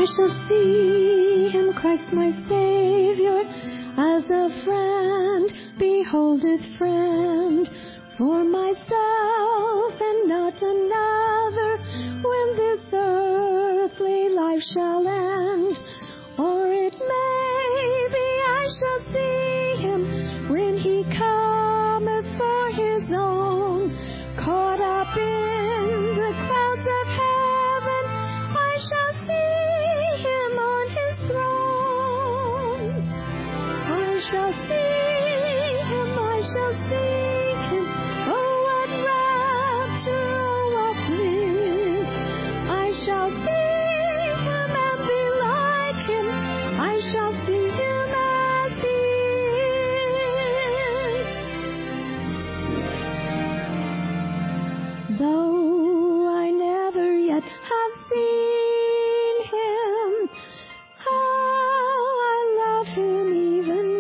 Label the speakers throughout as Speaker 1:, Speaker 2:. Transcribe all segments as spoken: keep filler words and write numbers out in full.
Speaker 1: shall see him, Christ my Savior, as a friend beholdeth friend, for myself and not another, when this earthly life shall end. Or it may be I shall see him when he cometh for his own, caught up in the clouds of heaven. I shall see him on his throne. I shall see him, I shall see him. Oh, what rapture, oh, what bliss. I shall see him and be like him. I shall see him as he is. Though I never yet have seen him, how I love him even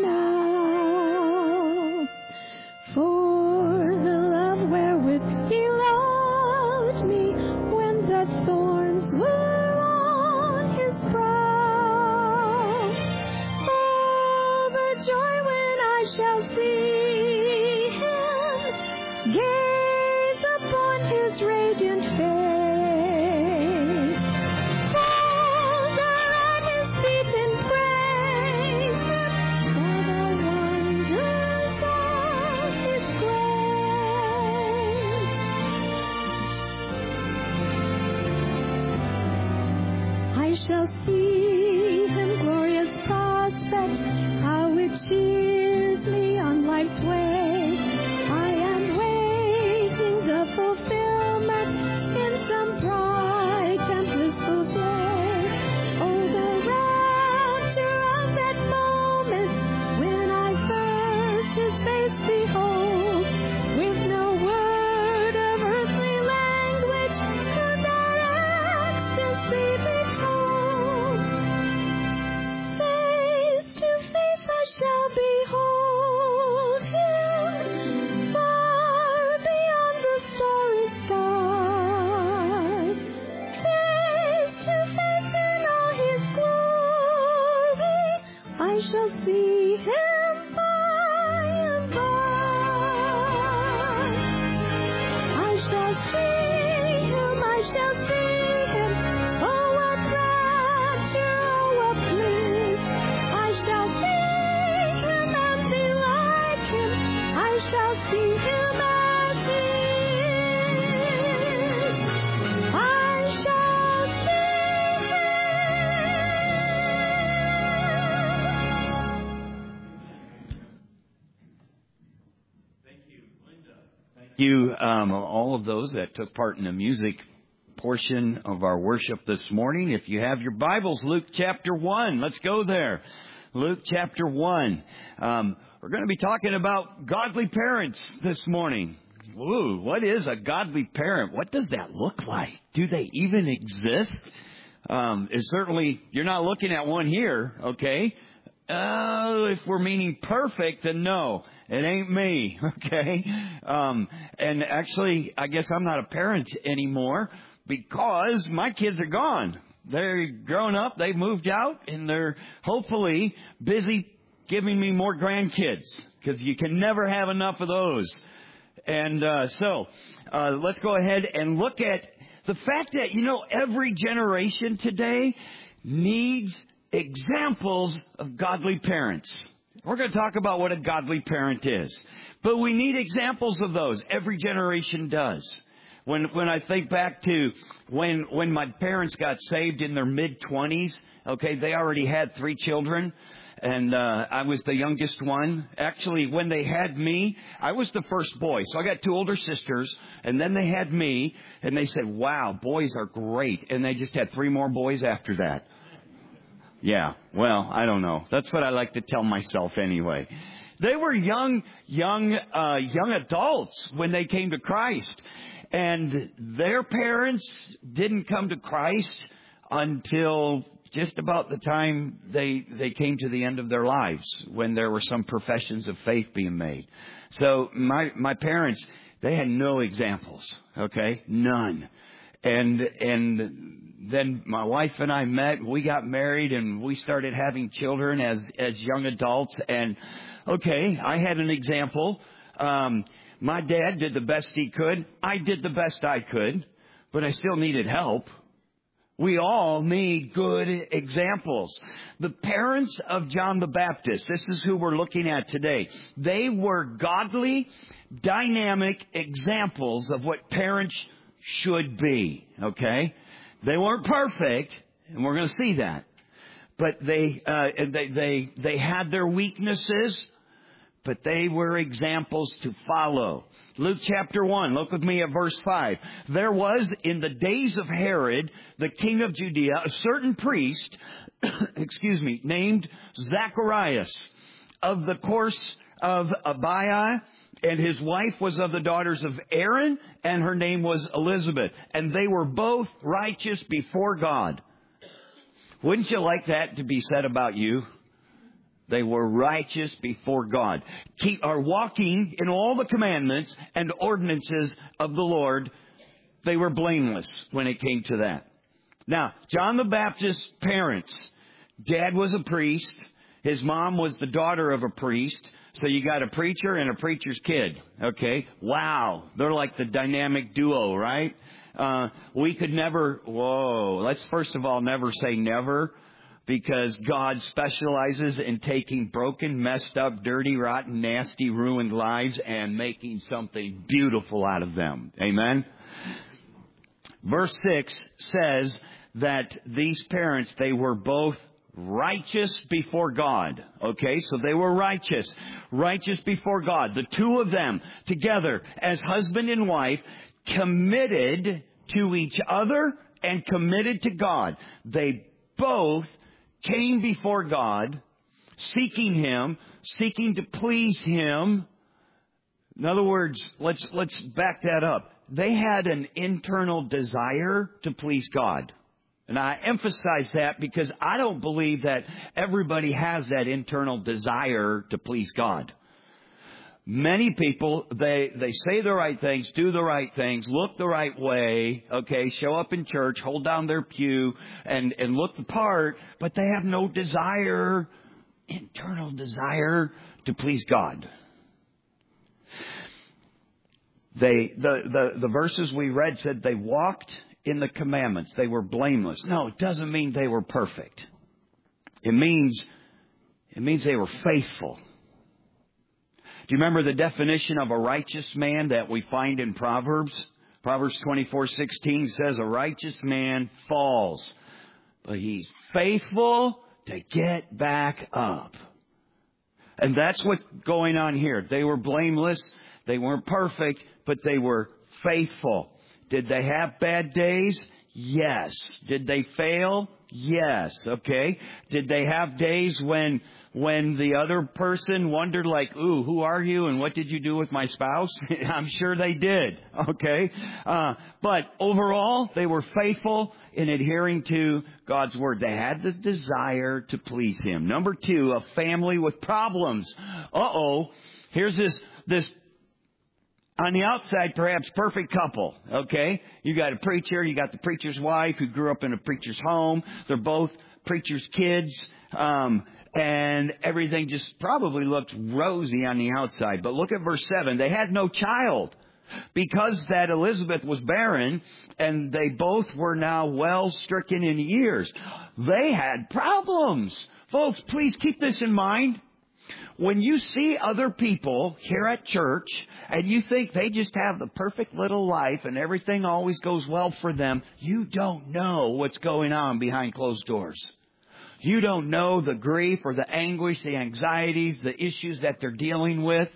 Speaker 1: now. For the love wherewith he loved me when the thorns were on his brow. Oh, the joy when I shall see him, gaze upon his radiant face, fall down at his feet and praise him for the wonders of his grace. I shall see him, glorious prospect, how it cheers me on life's way. I am waiting the fulfillment in some bright and blissful day. Oh, the rapture of that moment when I first his face behold, with no word of earthly language could that ecstasy be told. Face to face I shall behold him, far beyond the starry sky. Face to face in all his glory, I shall see him by and by. I shall see him, I shall see him. Oh, what rapture, oh, what bliss. I shall see him and be like him. I shall see him as he is. I shall see
Speaker 2: Thank you, um, all of those that took part in the music portion of our worship this morning. If you have your Bibles, Luke chapter one, let's go there. Luke chapter one. Um, we're going to be talking about godly parents this morning. Ooh, what is a godly parent? What does that look like? Do they even exist? Um, it's certainly, you're not looking at one here, okay? Uh, if we're meaning perfect, then no, it ain't me, okay? Um, and actually, I guess I'm not a parent anymore because my kids are gone. They're grown up, they've moved out, and they're hopefully busy giving me more grandkids because you can never have enough of those. And uh, so uh, let's go ahead and look at the fact that, you know, every generation today needs examples of godly parents. We're going to talk about what a godly parent is. But we need examples of those. Every generation does. When when I think back to when when my parents got saved in their mid-twenties, okay, they already had three children. And uh, I was the youngest one. Actually, when they had me, I was the first boy. So I got two older sisters, and then they had me, and they said, wow, boys are great. And they just had three more boys after that. Yeah, well, I don't know. That's what I like to tell myself anyway. They were young, young, uh, young adults when they came to Christ. And their parents didn't come to Christ until just about the time they they came to the end of their lives, when there were some professions of faith being made. So my my parents, they had no examples, okay? None. And, and then my wife and I met, we got married, and we started having children as, as young adults. And okay, I had an example. Um, my dad did the best he could. I did the best I could, but I still needed help. We all need good examples. The parents of John the Baptist, this is who we're looking at today. They were godly, dynamic examples of what parents should be, okay? They weren't perfect, and we're going to see that. But they, uh, they, they, they had their weaknesses, but they were examples to follow. Luke chapter one, look with me at verse five. There was in the days of Herod, the king of Judea, a certain priest, excuse me, named Zacharias, of the course of Abiah, and his wife was of the daughters of Aaron, and her name was Elizabeth. And they were both righteous before God. Wouldn't you like that to be said about you? They were righteous before God. Keep, are walking in all the commandments and ordinances of the Lord. They were blameless when it came to that. Now, John the Baptist's parents, dad was a priest. His mom was the daughter of a priest. So you got a preacher and a preacher's kid. Okay. Wow. They're like the dynamic duo, right? Uh, we could never, whoa, let's first of all never say never. Because God specializes in taking broken, messed up, dirty, rotten, nasty, ruined lives and making something beautiful out of them. Amen? Verse six says that these parents, they were both righteous before God. Okay, so they were righteous. Righteous before God. The two of them together as husband and wife, committed to each other and committed to God. They both came before God, seeking Him, seeking to please Him. In other words, let's let's back that up. They had an internal desire to please God. And I emphasize that because I don't believe that everybody has that internal desire to please God. Many people, they, they say the right things, do the right things, look the right way, okay, show up in church, hold down their pew, and, and look the part, but they have no desire, internal desire to please God. They, the, the, the verses we read said they walked in the commandments. They were blameless. No, it doesn't mean they were perfect. It means, it means they were faithful. Do you remember the definition of a righteous man that we find in Proverbs? Proverbs twenty-four sixteen says a righteous man falls, but he's faithful to get back up. And that's what's going on here. They were blameless. They weren't perfect, but they were faithful. Did they have bad days? Yes. Did they fail? Yes. Okay. Did they have days when when the other person wondered like, ooh, who are you and what did you do with my spouse? I'm sure they did. Okay. Uh, but overall, they were faithful in adhering to God's word. They had the desire to please Him. Number two, a family with problems. Uh-oh. Here's this, this, on the outside, perhaps perfect couple, okay? You got a preacher, you got the preacher's wife who grew up in a preacher's home. They're both preacher's kids, um, and everything just probably looked rosy on the outside. But look at verse seven. They had no child because that Elizabeth was barren, and they both were now well stricken in years. They had problems. Folks, please keep this in mind. When you see other people here at church and you think they just have the perfect little life and everything always goes well for them, you don't know what's going on behind closed doors. You don't know the grief or the anguish, the anxieties, the issues that they're dealing with.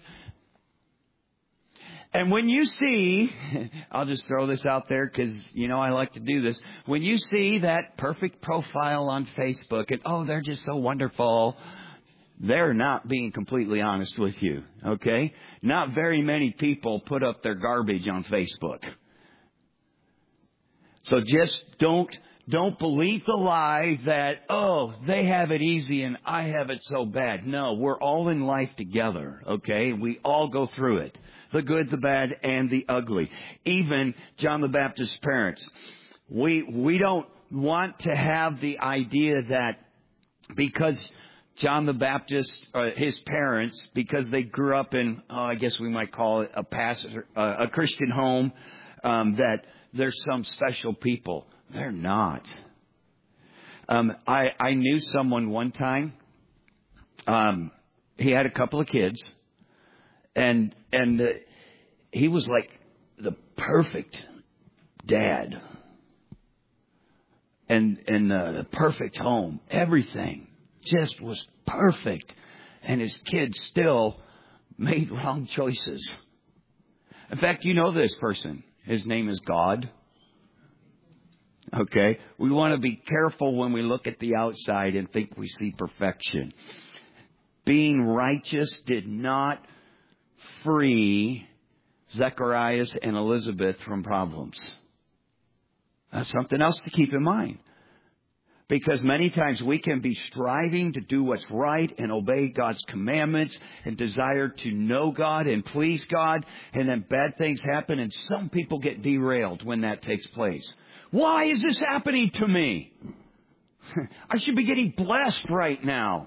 Speaker 2: And when you see, I'll just throw this out there because, you know, I like to do this. When you see that perfect profile on Facebook and, oh, they're just so wonderful, they're not being completely honest with you, okay? Not very many people put up their garbage on Facebook. So just don't Don't believe the lie that, oh, they have it easy and I have it so bad. No, we're all in life together, okay? We all go through it. The good, the bad, and the ugly. Even John the Baptist's parents. We, we don't want to have the idea that because John the Baptist, uh, his parents, because they grew up in, oh, I guess we might call it a pastor, uh, a Christian home, um, that they're some special people. They're not. Um, I, I knew someone one time. Um, he had a couple of kids, and and uh, he was like the perfect dad, and and uh, the perfect home. Everything just was perfect, and his kids still made wrong choices. In fact, you know this person. His name is God. Okay? We want to be careful when we look at the outside and think we see perfection. Being righteous did not free Zacharias and Elizabeth from problems. That's something else to keep in mind. Because many times we can be striving to do what's right and obey God's commandments and desire to know God and please God. And then bad things happen and some people get derailed when that takes place. Why is this happening to me? I should be getting blessed right now.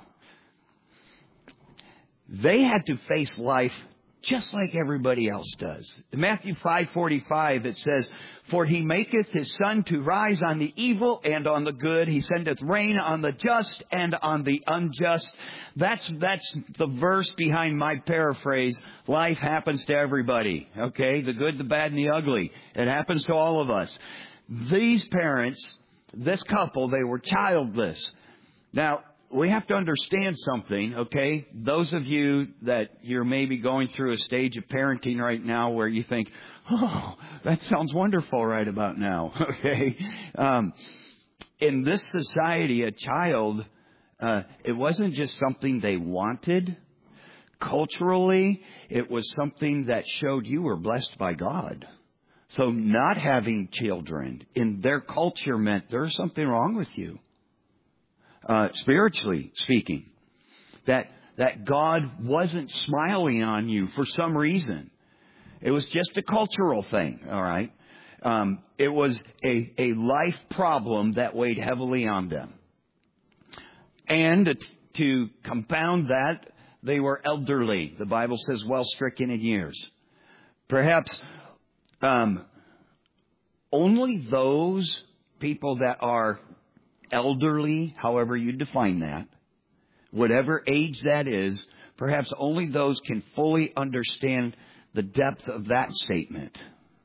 Speaker 2: They had to face life just like everybody else does. In Matthew five forty-five, it says, "For he maketh his sun to rise on the evil and on the good. He sendeth rain on the just and on the unjust." That's, that's the verse behind my paraphrase. Life happens to everybody. Okay? The good, the bad, and the ugly. It happens to all of us. These parents, this couple, they were childless. Now, we have to understand something, okay? Those of you that you're maybe going through a stage of parenting right now where you think, oh, that sounds wonderful right about now, okay? Um, in this society, a child, uh, it wasn't just something they wanted. Culturally, it was something that showed you were blessed by God. So not having children in their culture meant there's something wrong with you. Uh, spiritually speaking, that that God wasn't smiling on you for some reason. It was just a cultural thing, all right? Um, it was a, a life problem that weighed heavily on them. And to compound that, they were elderly. The Bible says well stricken in years. Perhaps um, only those people that are elderly, however you define that, whatever age that is, perhaps only those can fully understand the depth of that statement.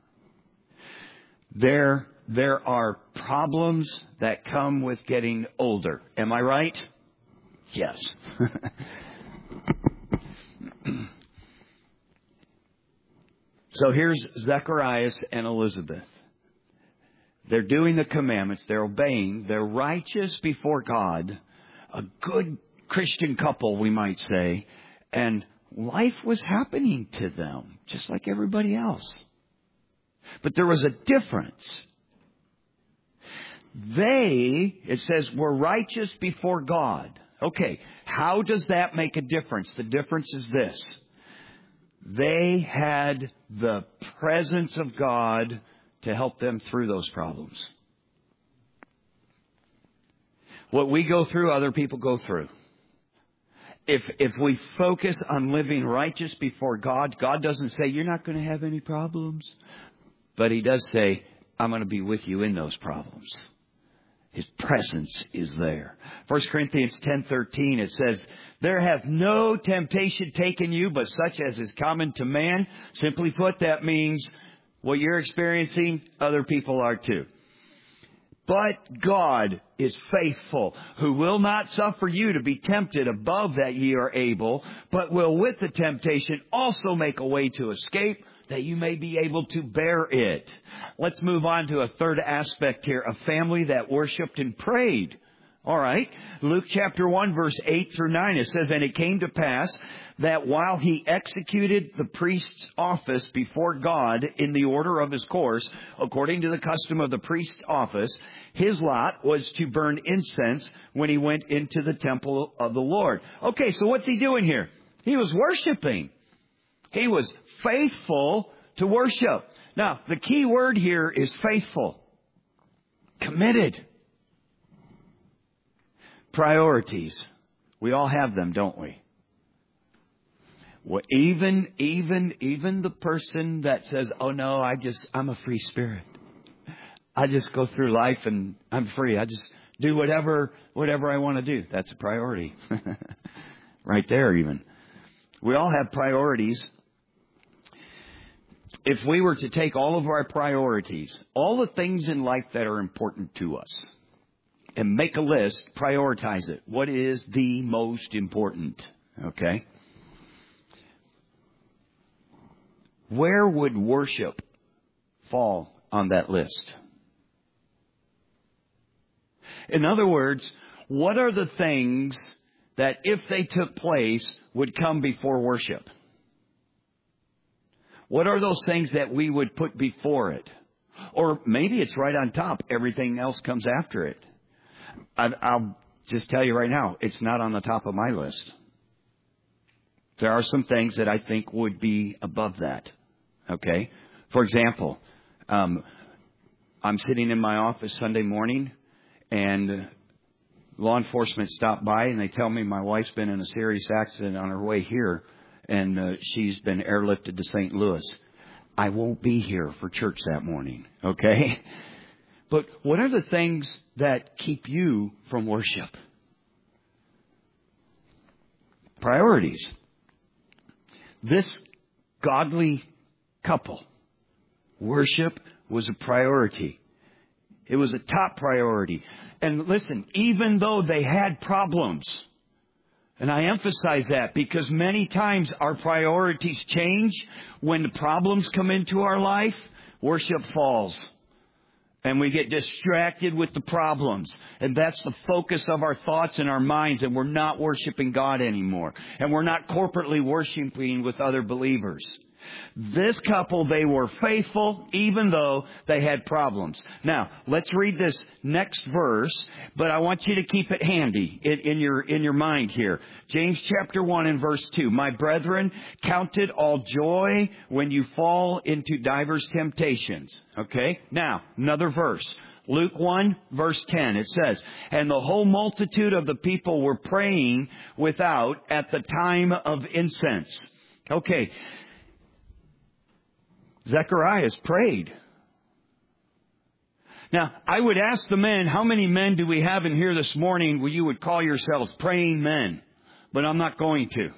Speaker 2: There, there are problems that come with getting older. Am I right? Yes. So here's Zacharias and Elizabeth. They're doing the commandments. They're obeying. They're righteous before God. A good Christian couple, we might say. And life was happening to them, just like everybody else. But there was a difference. They, it says, were righteous before God. Okay, how does that make a difference? The difference is this. They had the presence of God to help them through those problems. What we go through, other people go through. If if we focus on living righteous before God, God doesn't say, you're not going to have any problems. But He does say, I'm going to be with you in those problems. His presence is there. First Corinthians ten thirteen, it says, there hath no temptation taken you, but such as is common to man. Simply put, that means what you're experiencing, other people are too. But God is faithful, who will not suffer you to be tempted above that ye are able, but will with the temptation also make a way to escape, that you may be able to bear it. Let's move on to a third aspect here, a family that worshiped and prayed. All right. Luke chapter one, verse eight through nine, it says, "And it came to pass that while he executed the priest's office before God in the order of his course, according to the custom of the priest's office, his lot was to burn incense when he went into the temple of the Lord." Okay, so what's he doing here? He was worshiping. He was faithful to worship. Now, the key word here is faithful. Committed. Priorities. We all have them, don't we? Well, even, even, even the person that says, "Oh no, I just, I'm a free spirit. I just go through life and I'm free. I just do whatever, whatever I want to do." That's a priority. Right there even. We all have priorities. If we were to take all of our priorities, all the things in life that are important to us, and make a list, prioritize it. What is the most important? Okay? Where would worship fall on that list? In other words, what are the things that if they took place would come before worship? What are those things that we would put before it? Or maybe it's right on top. Everything else comes after it. I'll just tell you right now, it's not on the top of my list. There are some things that I think would be above that. Okay? For example, um, I'm sitting in my office Sunday morning, and law enforcement stopped by, and they tell me my wife's been in a serious accident on her way here, and uh, she's been airlifted to Saint Louis. I won't be here for church that morning. Okay? But what are the things that keep you from worship? Priorities. This godly couple, worship was a priority. It was a top priority. And listen, even though they had problems, and I emphasize that because many times our priorities change when the problems come into our life, worship falls. And we get distracted with the problems. And that's the focus of our thoughts and our minds. And we're not worshiping God anymore. And we're not corporately worshiping with other believers. This couple, they were faithful even though they had problems. Now, let's read this next verse, but I want you to keep it handy in, in your in your mind here. James chapter one and verse two. "My brethren, count it all joy when you fall into divers temptations." Okay? Now, another verse. Luke one, verse ten, it says, "And the whole multitude of the people were praying without at the time of incense." Okay. Zacharias prayed. Now, I would ask the men, how many men do we have in here this morning where you would call yourselves praying men? But I'm not going to.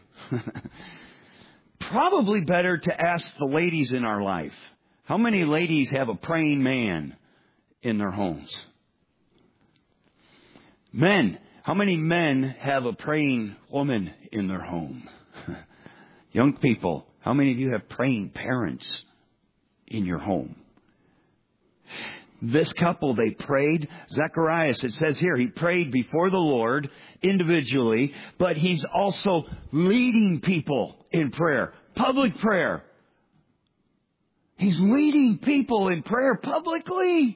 Speaker 2: Probably better to ask the ladies in our life. How many ladies have a praying man in their homes? Men, how many men have a praying woman in their home? Young people, how many of you have praying parents in your home? This couple, they prayed. Zacharias, it says here, he prayed before the Lord individually, but he's also leading people in prayer, public prayer. He's leading people in prayer publicly.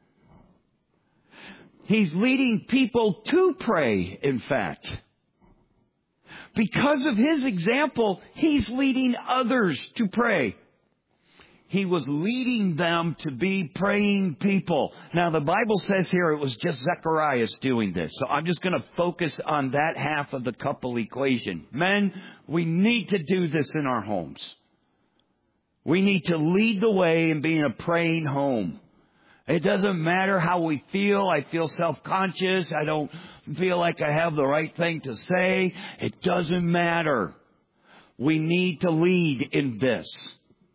Speaker 2: He's leading people to pray, in fact. Because of his example, he's leading others to pray. He was leading them to be praying people. Now, the Bible says here it was just Zacharias doing this. So I'm just going to focus on that half of the couple equation. Men, we need to do this in our homes. We need to lead the way in being a praying home. It doesn't matter how we feel. I feel self-conscious. I don't feel like I have the right thing to say. It doesn't matter. We need to lead in this.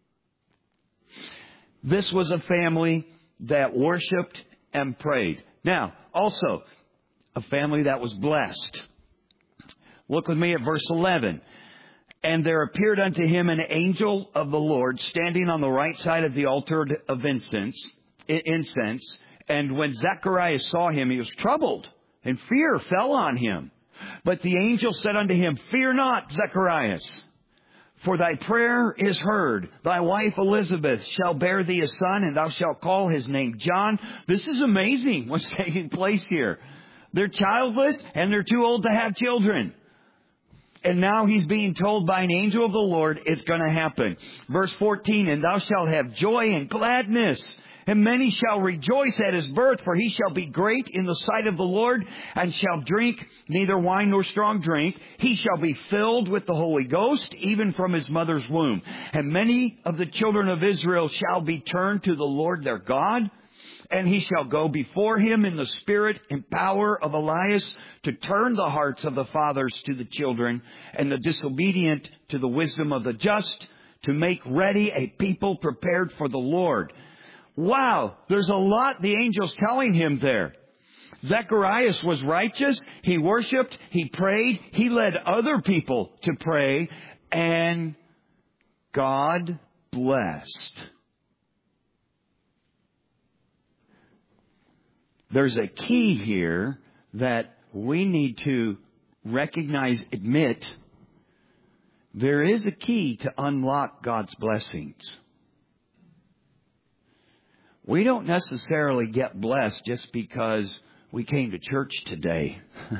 Speaker 2: This was a family that worshiped and prayed. Now, also, a family that was blessed. Look with me at verse eleven. "And there appeared unto him an angel of the Lord standing on the right side of the altar of incense. incense. And when Zacharias saw him, he was troubled. and fear fell on him. But the angel said unto him, Fear not, Zacharias, for thy prayer is heard. Thy wife Elizabeth shall bear thee a son, and thou shalt call his name John. This is amazing what's taking place here. They're childless, and they're too old to have children. And now he's being told by an angel of the Lord it's going to happen. Verse fourteen, And thou shalt have joy and gladness, and many shall rejoice at his birth, for he shall be great in the sight of the Lord, and shall drink neither wine nor strong drink. He shall be filled with the Holy Ghost, even from his mother's womb. And many of the children of Israel shall be turned to the Lord their God. And he shall go before him in the spirit and power of Elias, to turn the hearts of the fathers to the children, and the disobedient to the wisdom of the just, to make ready a people prepared for the Lord. Wow, there's a lot the angel's telling him there. Zacharias was righteous. He worshiped. He prayed. He led other people to pray. And God blessed. There's a key here that we need to recognize, admit. There is a key to unlock God's blessings. We don't necessarily get blessed just because we came to church today.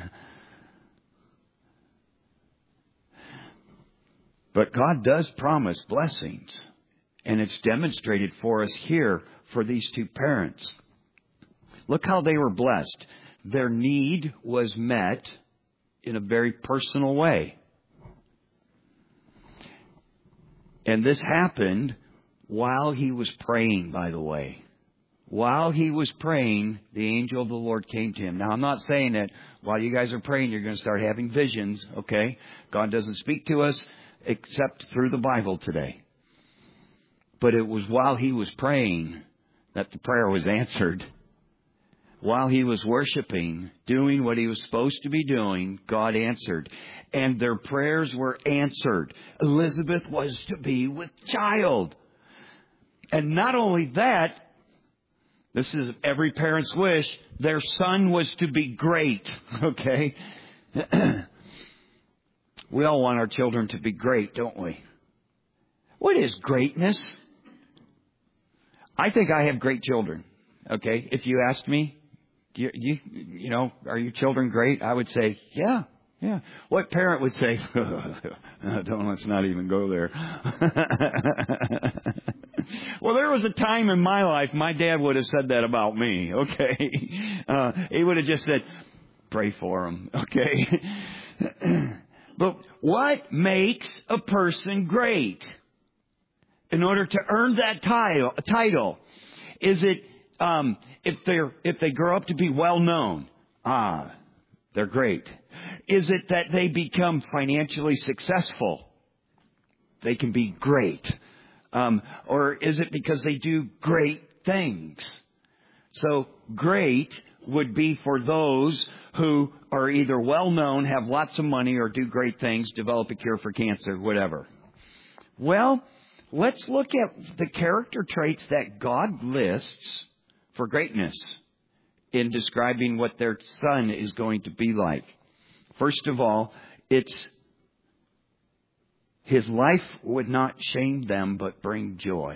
Speaker 2: But God does promise blessings. And it's demonstrated for us here for these two parents. Look how they were blessed. Their need was met in a very personal way. And this happened while he was praying, by the way. While he was praying, the angel of the Lord came to him. Now, I'm not saying that while you guys are praying, you're going to start having visions, okay? God doesn't speak to us except through the Bible today. But it was while he was praying that the prayer was answered. While he was worshiping, doing what he was supposed to be doing, God answered. And their prayers were answered. Elizabeth was to be with child. And not only that, this is every parent's wish, their son was to be great. Okay? We all want our children to be great, don't we? What is greatness? I think I have great children. Okay? If you asked me, You, you, you know, are your children great? I would say, yeah, yeah. What parent would say, don't, let's not even go there. Well, there was a time in my life my dad would have said that about me, okay? Uh, he would have just said, pray for him, okay? But what makes a person great? In order to earn that title, title, is it Um, if they're, if they grow up to be well known, ah, they're great. Is it that they become financially successful? They can be great. Um, or is it because they do great things? So great would be for those who are either well known, have lots of money, or do great things, develop a cure for cancer, whatever. Well, let's look at the character traits that God lists for greatness in describing what their son is going to be like. First of all, it's his life would not shame them, but bring joy.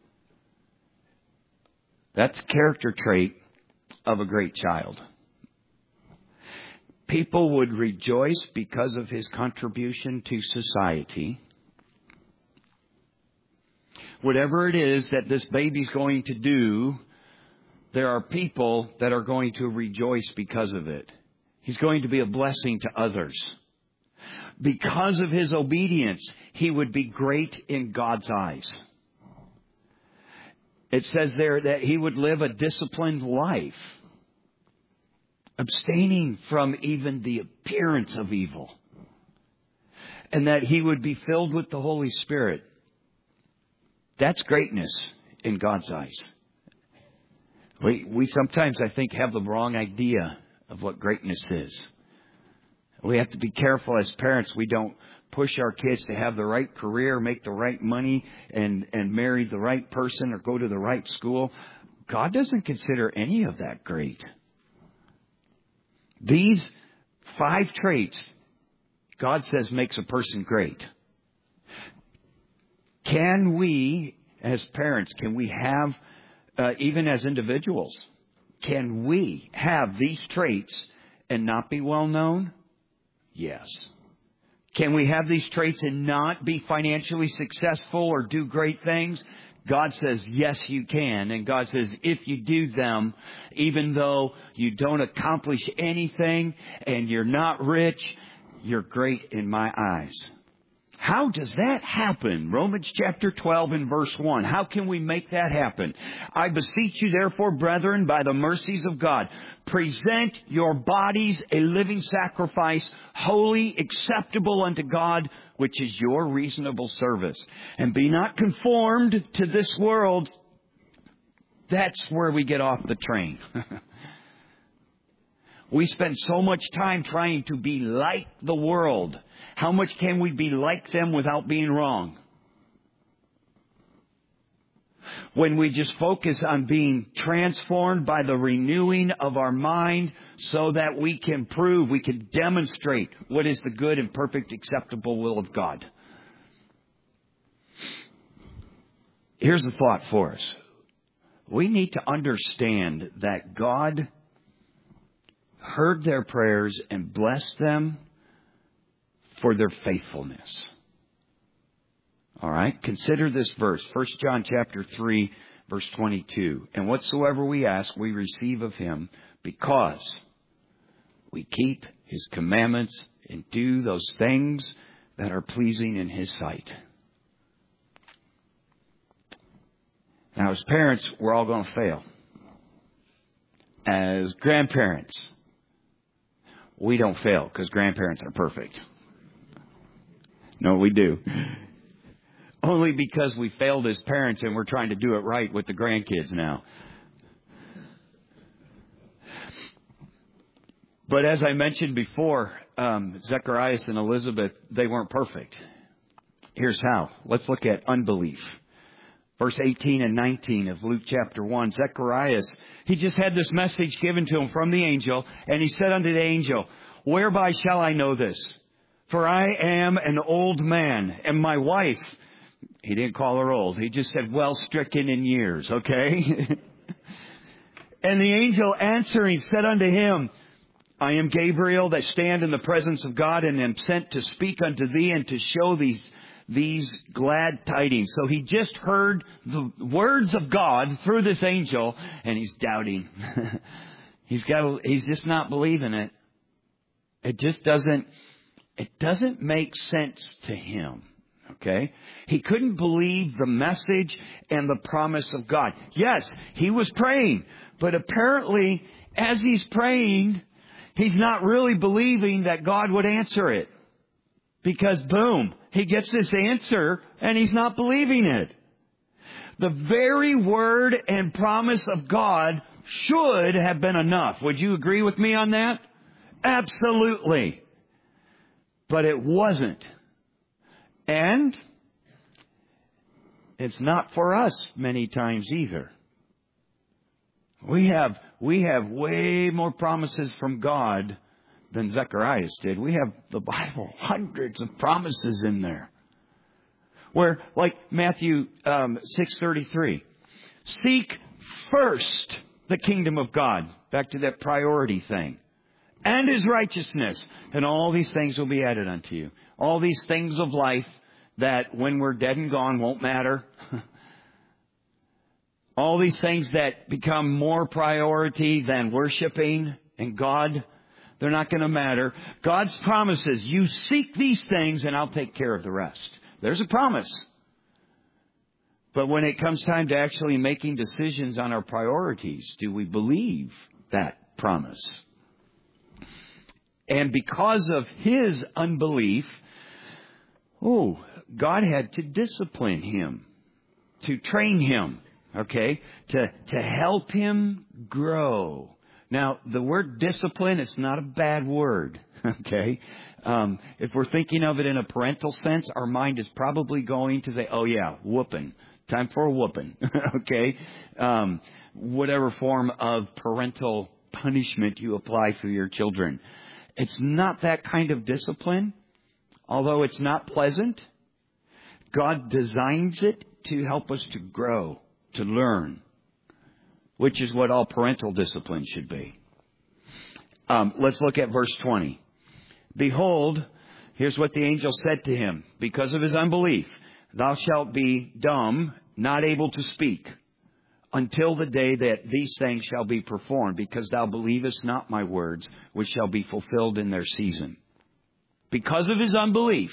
Speaker 2: That's a character trait of a great child. People would rejoice because of his contribution to society. Whatever it is that this baby's going to do, there are people that are going to rejoice because of it. He's going to be a blessing to others. Because of his obedience, he would be great in God's eyes. It says there that he would live a disciplined life, abstaining from even the appearance of evil. And that he would be filled with the Holy Spirit. That's greatness in God's eyes. We, we sometimes, I think, have the wrong idea of what greatness is. We have to be careful as parents. We don't push our kids to have the right career, make the right money, and, and marry the right person or go to the right school. God doesn't consider any of that great. These five traits, God says, makes a person great. Can we, as parents, can we have, uh, even as individuals, can we have these traits and not be well known? Yes. Can we have these traits and not be financially successful or do great things? God says, yes, you can. And God says, if you do them, even though you don't accomplish anything and you're not rich, you're great in my eyes. How does that happen? Romans chapter twelve and verse one. How can we make that happen? I beseech you, therefore, brethren, by the mercies of God, present your bodies a living sacrifice, holy, acceptable unto God, which is your reasonable service. And be not conformed to this world. That's where we get off the train. We spend so much time trying to be like the world. How much can we be like them without being wrong? When we just focus on being transformed by the renewing of our mind so that we can prove, we can demonstrate what is the good and perfect acceptable will of God. Here's a thought for us. We need to understand that God heard their prayers and blessed them for their faithfulness. All right. Consider this verse. First John chapter three, verse twenty-two. And whatsoever we ask, we receive of him because we keep his commandments and do those things that are pleasing in his sight. Now, as parents, we're all going to fail. As grandparents, we don't fail because grandparents are perfect. No, we do. Only because we failed as parents and we're trying to do it right with the grandkids now. But as I mentioned before, um, Zacharias and Elizabeth, they weren't perfect. Here's how. Let's look at unbelief. Verse eighteen and nineteen of Luke chapter one. Zacharias, he just had this message given to him from the angel. And he said unto the angel, whereby shall I know this? For I am an old man, and my wife, he didn't call her old. He just said, well stricken in years, okay? And the angel answering said unto him, I am Gabriel that stand in the presence of God and am sent to speak unto thee and to show these these glad tidings. So he just heard the words of God through this angel and he's doubting. he's got he's just not believing it. It just doesn't it doesn't make sense to him. Okay? He couldn't believe the message and the promise of God. Yes, he was praying, but apparently as he's praying, he's not really believing that God would answer it. Because boom, he gets this answer and he's not believing it. The very word and promise of God should have been enough. Would you agree with me on that? Absolutely. But it wasn't. And it's not for us many times either. We have, we have way more promises from God than Zacharias did. We have the Bible, hundreds of promises in there. Where, like Matthew um, six thirty-three, seek first the kingdom of God. Back to that priority thing. And his righteousness. And all these things will be added unto you. All these things of life that when we're dead and gone won't matter. All these things that become more priority than worshiping and God, they're not going to matter. God's promises, you seek these things and I'll take care of the rest. There's a promise. But when it comes time to actually making decisions on our priorities, do we believe that promise? And because of his unbelief, oh, God had to discipline him, to train him, okay, to, to help him grow. Now, the word discipline, it's not a bad word, okay? Um, if we're thinking of it in a parental sense, our mind is probably going to say, oh yeah, whooping. Time for a whooping, okay? Um, whatever form of parental punishment you apply for your children. It's not that kind of discipline, although it's not pleasant. God designs it to help us to grow, to learn, which is what all parental discipline should be. Um, let's look at verse twenty. Behold, here's what the angel said to him. Because of his unbelief, thou shalt be dumb, not able to speak, until the day that these things shall be performed, because thou believest not my words, which shall be fulfilled in their season. Because of his unbelief,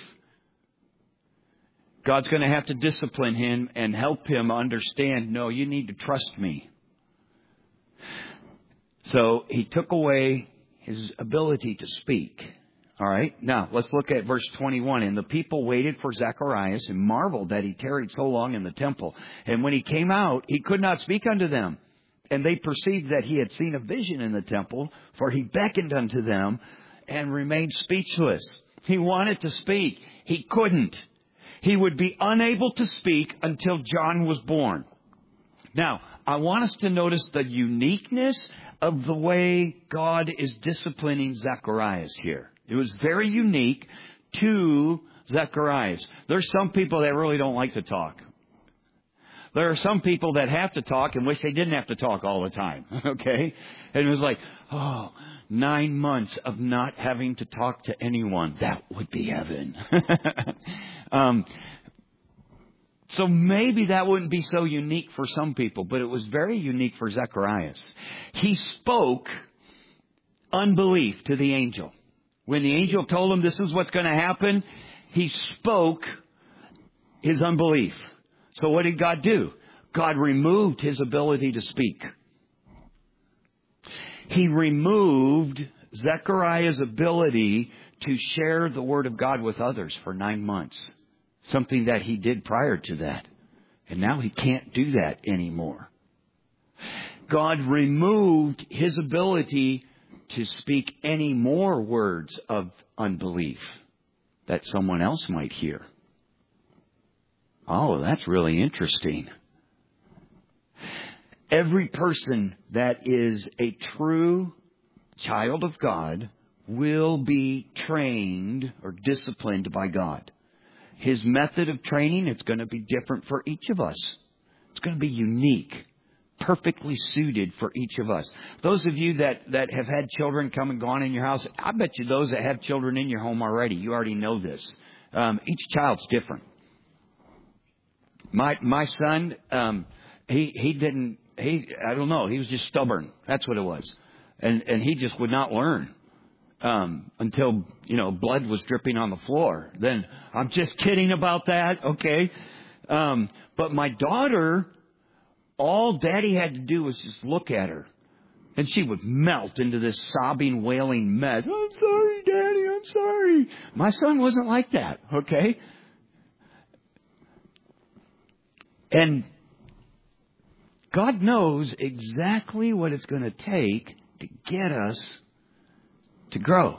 Speaker 2: God's going to have to discipline him and help him understand, no, you need to trust me. So he took away his ability to speak. All right. Now let's look at verse twenty-one. And the people waited for Zacharias and marveled that he tarried so long in the temple. And when he came out, he could not speak unto them. And they perceived that he had seen a vision in the temple, for he beckoned unto them and remained speechless. He wanted to speak. He couldn't. He would be unable to speak until John was born. Now, I want us to notice the uniqueness of the way God is disciplining Zacharias here. It was very unique to Zacharias. There's some people that really don't like to talk. There are some people that have to talk and wish they didn't have to talk all the time. Okay? And it was like, oh, nine months of not having to talk to anyone. That would be heaven. um, so maybe that wouldn't be so unique for some people, but it was very unique for Zacharias. He spoke unbelief to the angel. When the angel told him this is what's going to happen, he spoke his unbelief. So what did God do? God removed his ability to speak. He removed Zechariah's ability to share the word of God with others for nine months. Something that he did prior to that. And now he can't do that anymore. God removed his ability to speak any more words of unbelief that someone else might hear. Oh, that's really interesting. Every person that is a true child of God will be trained or disciplined by God. His method of training, it's going to be different for each of us. It's going to be unique, perfectly suited for each of us. Those of you that, that have had children come and gone in your house, I bet you those that have children in your home already, you already know this. Um, each child's different. My my son, um, he he didn't he I don't know he was just stubborn. That's what it was, and and he just would not learn um, until you know blood was dripping on the floor. Then I'm just kidding about that, okay? Um, but my daughter, all Daddy had to do was just look at her, and she would melt into this sobbing, wailing mess. I'm sorry, Daddy. I'm sorry. My son wasn't like that, okay? And God knows exactly what it's going to take to get us to grow.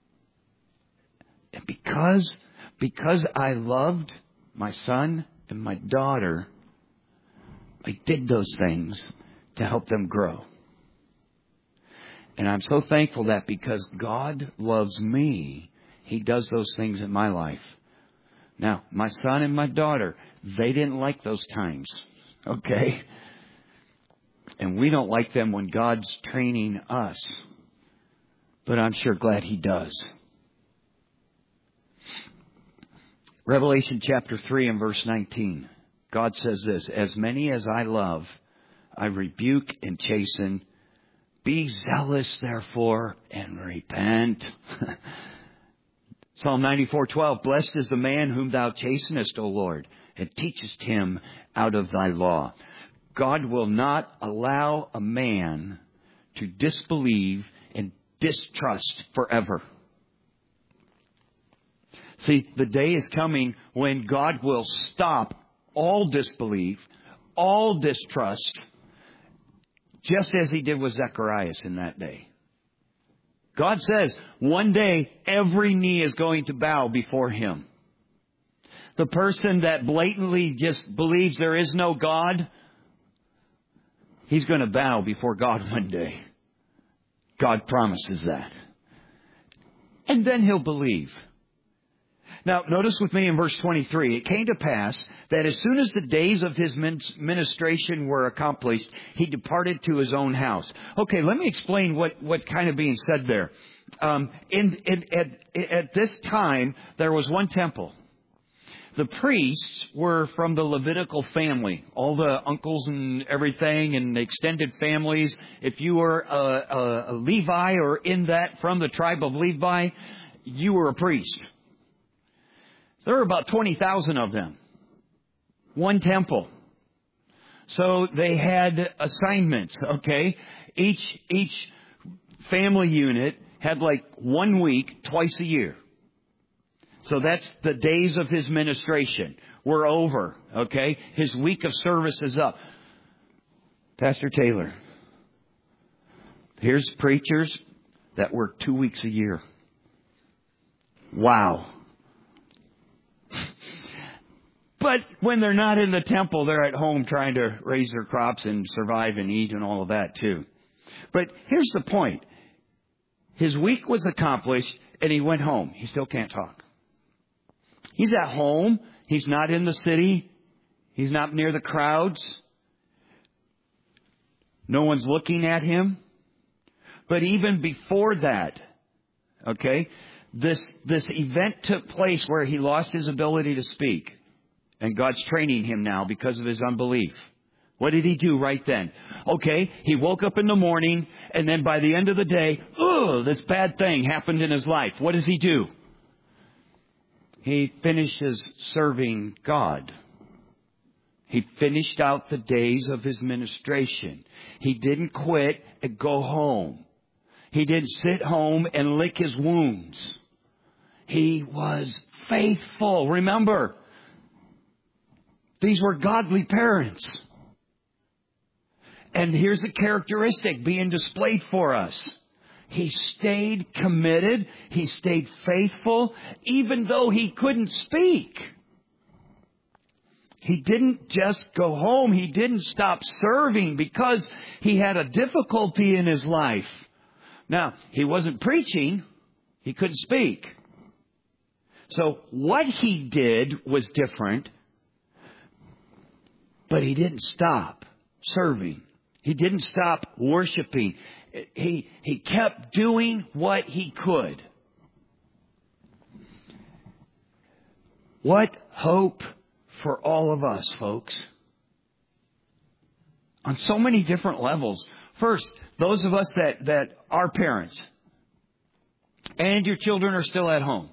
Speaker 2: And because, because I loved my son and my daughter, I did those things to help them grow. And I'm so thankful that because God loves me, He does those things in my life. Now, my son and my daughter, they didn't like those times, okay? And we don't like them when God's training us. But I'm sure glad He does. Revelation chapter three and verse nineteen. God says this, as many as I love, I rebuke and chasten. Be zealous, therefore, and repent. Psalm ninety-four twelve, blessed is the man whom thou chastenest, O Lord, and teachest him out of thy law. God will not allow a man to disbelieve and distrust forever. See, the day is coming when God will stop all disbelief, all distrust, just as He did with Zacharias in that day. God says one day every knee is going to bow before Him. The person that blatantly just believes there is no God, he's going to bow before God one day. God promises that. And then he'll believe. Now, notice with me in verse twenty-three, it came to pass that as soon as the days of his ministration were accomplished, he departed to his own house. Okay, let me explain what, what kind of being said there. Um, in, in, at, at this time, there was one temple. The priests were from the Levitical family, all the uncles and everything and extended families. If you were a, a, a Levi or in that from the tribe of Levi, you were a priest. There were about twenty thousand of them. One temple. So they had assignments, okay? Each, each family unit had like one week twice a year. So that's the days of his ministration. We're over, okay? His week of service is up. Pastor Taylor, here's preachers that work two weeks a year. Wow. But when they're not in the temple, they're at home trying to raise their crops and survive and eat and all of that too. But here's the point. His week was accomplished and he went home. He still can't talk. He's at home. He's not in the city. He's not near the crowds. No one's looking at him. But even before that, okay, this, this event took place where he lost his ability to speak. And God's training him now because of his unbelief. What did he do right then? Okay, he woke up in the morning and then by the end of the day, oh, this bad thing happened in his life. What does he do? He finishes serving God. He finished out the days of his ministration. He didn't quit and go home. He didn't sit home and lick his wounds. He was faithful. Remember, these were godly parents. And here's a characteristic being displayed for us. He stayed committed. He stayed faithful, even though he couldn't speak. He didn't just go home. He didn't stop serving because he had a difficulty in his life. Now, he wasn't preaching. He couldn't speak. So what he did was different, but he didn't stop serving. He didn't stop worshiping. He, he kept doing what he could. What hope for all of us, folks. On so many different levels. First, those of us that, that are parents and your children are still at home.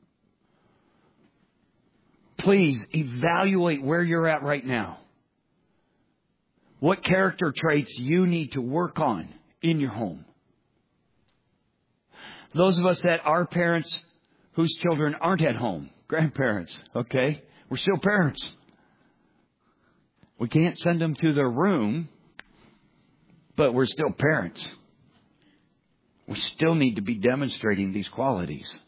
Speaker 2: Please evaluate where you're at right now. What character traits you need to work on in your home. Those of us that are parents whose children aren't at home, grandparents, okay? We're still parents. We can't send them to their room, but we're still parents. We still need to be demonstrating these qualities.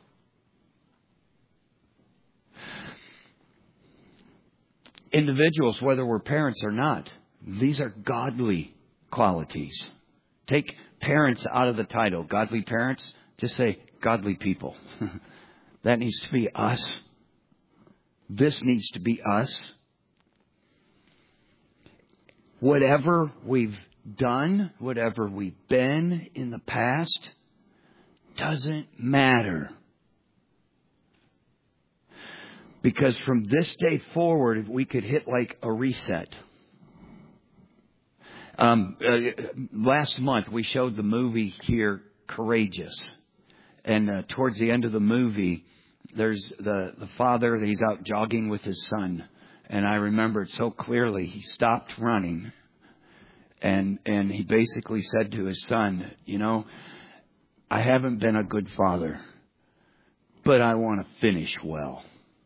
Speaker 2: Individuals, whether we're parents or not, these are godly qualities. Take parents out of the title. Godly parents, just say godly people. That needs to be us. This needs to be us. Whatever we've done, whatever we've been in the past, doesn't matter. Because from this day forward, we could hit like a reset. Um, uh, last month, we showed the movie here, Courageous. And uh, towards the end of the movie, there's the, the father, he's out jogging with his son. And I remember it so clearly. He stopped running. And, and he basically said to his son, you know, I haven't been a good father, but I want to finish well.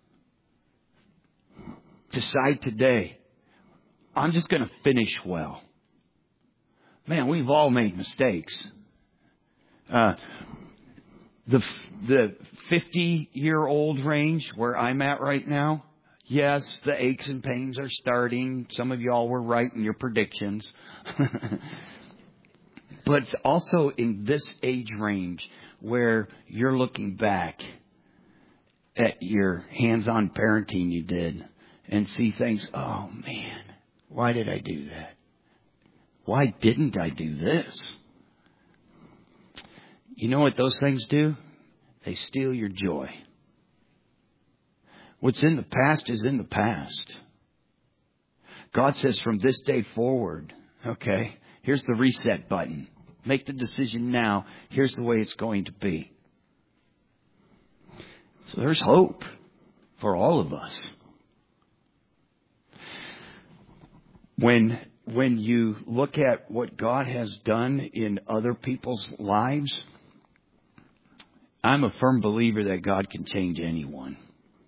Speaker 2: Decide today, I'm just going to finish well. Man, we've all made mistakes. Uh, the the fifty-year-old range where I'm at right now, yes, the aches and pains are starting. Some of y'all were right in your predictions. but also in this age range where you're looking back at your hands-on parenting you did and see things, oh man, why did I do that? Why didn't I do this? You know what those things do? They steal your joy. What's in the past is in the past. God says from this day forward, okay, here's the reset button. Make the decision now. Here's the way it's going to be. So there's hope for all of us. When, when you look at what God has done in other people's lives, I'm a firm believer that God can change anyone.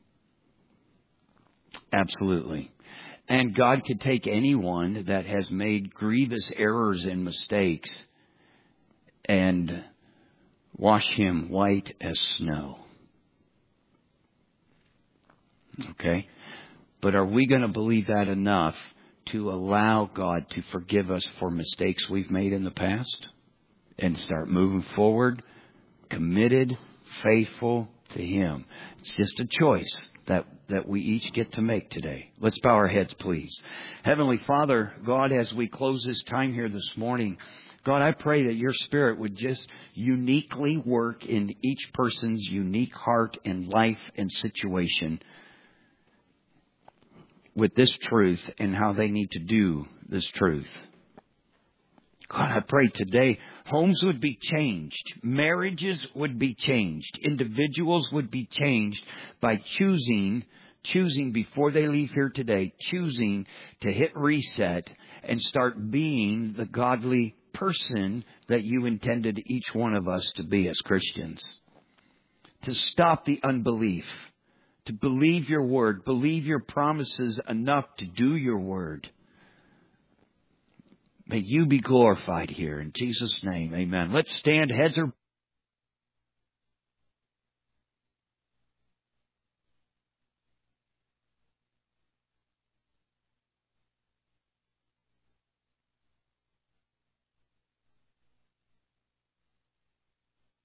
Speaker 2: Absolutely. And God could take anyone that has made grievous errors and mistakes and wash him white as snow. Okay? But are we going to believe that enough to allow God to forgive us for mistakes we've made in the past and start moving forward, committed, faithful to Him? It's just a choice that, that we each get to make today. Let's bow our heads, please. Heavenly Father, God, as we close this time here this morning, God, I pray that your Spirit would just uniquely work in each person's unique heart and life and situation with this truth and how they need to do this truth. God, I pray today homes would be changed. Marriages would be changed. Individuals would be changed by choosing, choosing before they leave here today, choosing to hit reset and start being the godly person that you intended each one of us to be as Christians. To stop the unbelief. To believe your word. Believe your promises enough to do your word. May you be glorified here. In Jesus' name, amen. Let's stand. Heads are